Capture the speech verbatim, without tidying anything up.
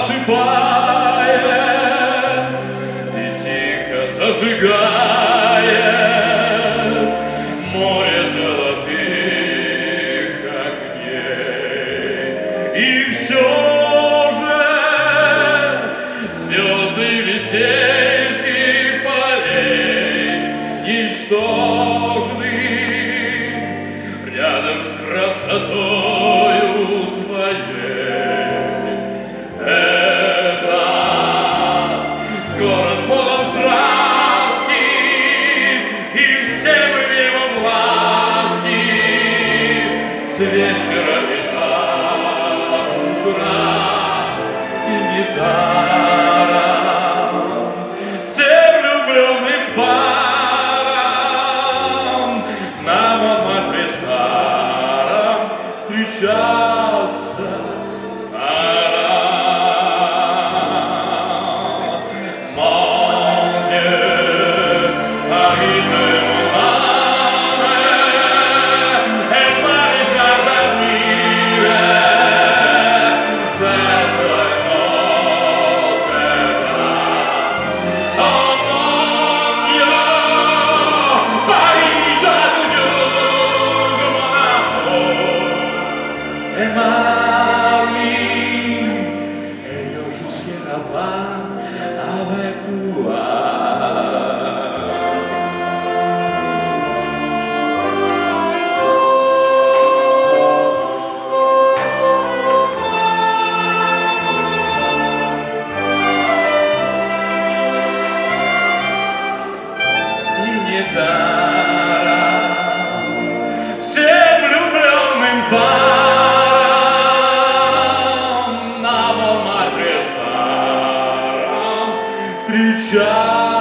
осыпает и тихо зажигает море золотых огней. И все же звезды Елисейских полей ничтожны рядом с красотою твоей. Этот город полон страсти, и все мы в его власти с вечера и до утра, и недаром всем влюбленным парам на Монмартре старом встречаться пора. Mon Dieu, Paris de mon âme, et toi les âges à vivre, peut-être Notre-Dame. Oh mon Dieu, Paris doit toujours mon amour. Et Marie, elle ira jusqu'à là-bas avec toi. И недаром всем влюбленным парам на Монмартре старом встречаться.